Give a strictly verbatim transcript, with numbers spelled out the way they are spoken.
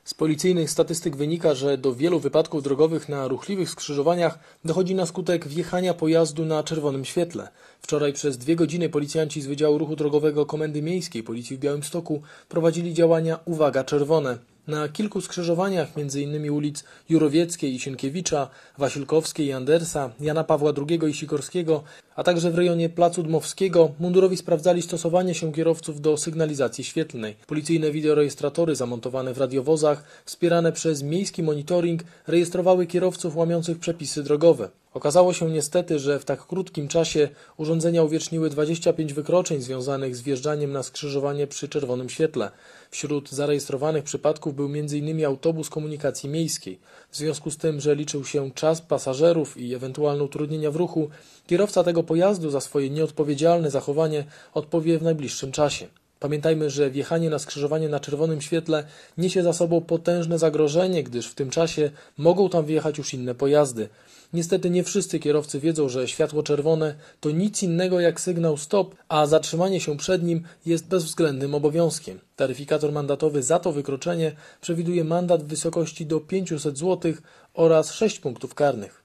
Z policyjnych statystyk wynika, że do wielu wypadków drogowych na ruchliwych skrzyżowaniach dochodzi na skutek wjechania pojazdu na czerwonym świetle. Wczoraj przez dwie godziny policjanci z Wydziału Ruchu Drogowego Komendy Miejskiej Policji w Białymstoku prowadzili działania Uwaga Czerwone. Na kilku skrzyżowaniach, między innymi ulic Jurowieckiej i Sienkiewicza, Wasilkowskiej i Andersa, Jana Pawła drugiego i Sikorskiego, a także w rejonie Placu Dmowskiego, mundurowi sprawdzali stosowanie się kierowców do sygnalizacji świetlnej. Policyjne wideorejestratory zamontowane w radiowozach, wspierane przez miejski monitoring, rejestrowały kierowców łamiących przepisy drogowe. Okazało się niestety, że w tak krótkim czasie urządzenia uwieczniły dwadzieścia pięć wykroczeń związanych z wjeżdżaniem na skrzyżowanie przy czerwonym świetle. Wśród zarejestrowanych przypadków był między innymi autobus komunikacji miejskiej. W związku z tym, że liczył się czas pasażerów i ewentualne utrudnienia w ruchu, kierowca tego pojazdu za swoje nieodpowiedzialne zachowanie odpowie w najbliższym czasie. Pamiętajmy, że wjechanie na skrzyżowanie na czerwonym świetle niesie za sobą potężne zagrożenie, gdyż w tym czasie mogą tam wjechać już inne pojazdy. Niestety nie wszyscy kierowcy wiedzą, że światło czerwone to nic innego jak sygnał stop, a zatrzymanie się przed nim jest bezwzględnym obowiązkiem. Taryfikator mandatowy za to wykroczenie przewiduje mandat w wysokości do pięciuset złotych oraz sześć punktów karnych.